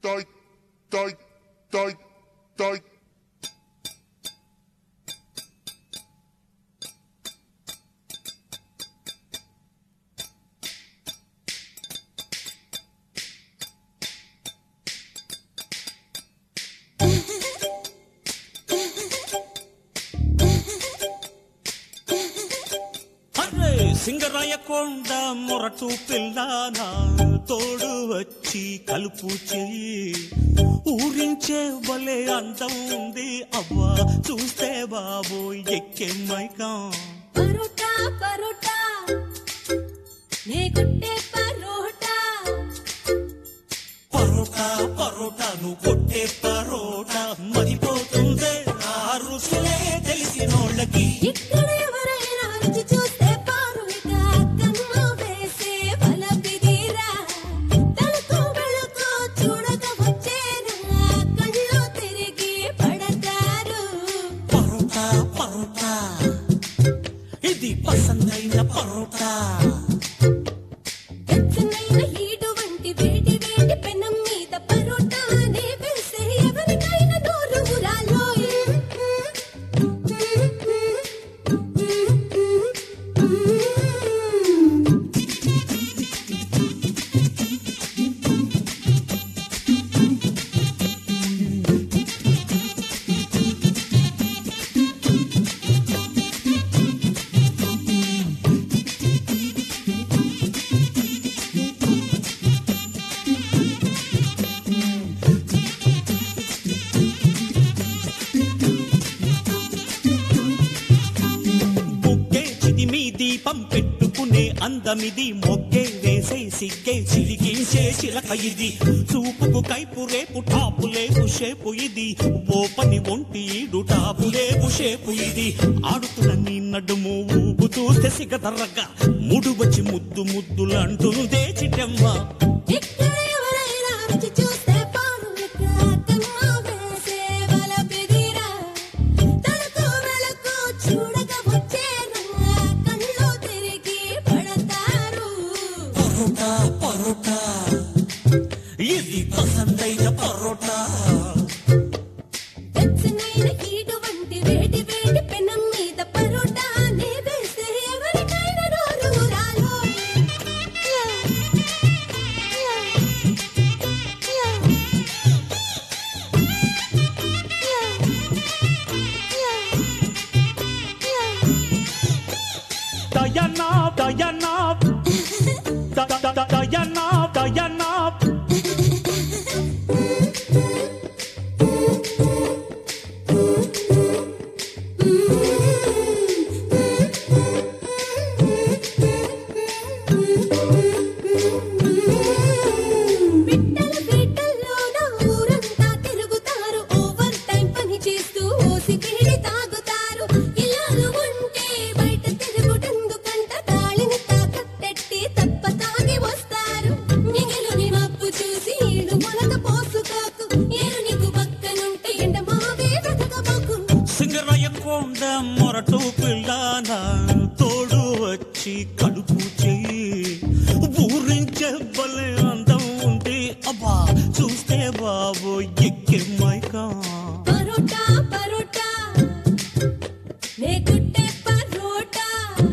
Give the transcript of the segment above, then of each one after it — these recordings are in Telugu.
toy, toy, toy, toy. Singarayakonda మొరటు పిల్లానా తోడు వచ్చి కలుపు చెయ్యి ఊరించే భలే అందం ఉంది అవ్వా చూస్తే బాబు ఎక్కే మైకం పరోటా పరోటా నే కొట్టే పరోటా పరోటా పరోటా నువ్వు కొట్టే పరోటా మరిపోతుందే ఆ రుసులే తెలిసినోళ్ళకి ఇక్కడ ఎవరైనా రుచి చూస్తే పారుగా కన్ను వేసే బలపిదిరా తలుకు వెలుకు చూడక వచ్చేనా కళ్ళు తిరిగి పడతారు పరోటా పరోటా ఇది పసందైన పరోటా వెచ్చనైన హీటు వంటి వేడి వేడి పెనం మీద పరోటానే వేసే ఎవరికైనా నోరు ఊరాలోయ్ దీపం పెట్టుకునే అందమిది మొగ్గే వేసే సిగ్గే చిలికించే చిలక ఇది చూపుకు కైపు రేపు టాపు లేపు షేపు ఇది ఓపని ఒంటి ఈడు టాపు లేపు షేపు ఇది ఆడుతున్న నీ నడుము ఊగుతూస్తే సిగదర్రగా ముడు వచ్చి ముద్దు ముద్దులంటుందే చిట్టమ్మ ఇక్కడ ఎవరైనా రుచి చూస్తే పారుగా కన్ను వేసే బలపిదిరా తలుకు వెలుకు చూడక వచ్చేనా కళ్ళు తిరిగి పడతారు పరోటా పరోటా ఇది పసందైన పరోటా వెచ్చనైన హీటు వంటి వేడి వేడి పెనం మీద పరోటానే వేసే ఎవరికైనా నోరు ఊరాలోయ్ దయనా దయనా దయనా దయనా బిట్టల బిట్టల్లోన ఊరంతా తిరుగుతారు ఓవర్ టైం పని చేస్తూ ఓసి పీడి తాగుతారు ఇల్లాలు ఉంటే బయట తిరుగుటెందుకంట తాళిని తాకట్టెట్టి తప్ప తాగి వస్తారు మిగిలిని మప్పు చూసి ఈడు మొలక పోసుకోకు ఏరు నీకు పక్కనుంటే ఎండ మావే వెతకబోకు సింగరాయకొండ మొరటు పిల్లానా తోడు వచ్చి కడుపు చెయ్యి ఊరించే భలే అందం ఉంది అబ్బా చూస్తే బాబు ఎక్కే మైకం పరోటా పరోటా నే కొట్టే పరోటా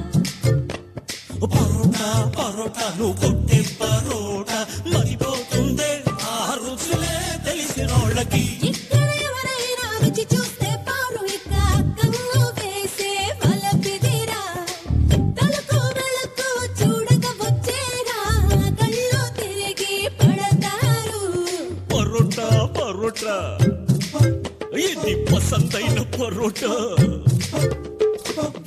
పరోటా పరోటా నువ్వు కొట్టే పరోటా మరిపోతుందే ఆ రుచులే తెలిసినోళ్ళకి ఇక్కడ ఎవరైనా రుచి చూస్తే పారుగా కన్ను వేసే బలపిదిరా తలుకు వెలుకు చూడక వచ్చేరా కళ్ళు తిరిగి పడతారు పరోటా పరోటా ఇది పసందైన పరోటా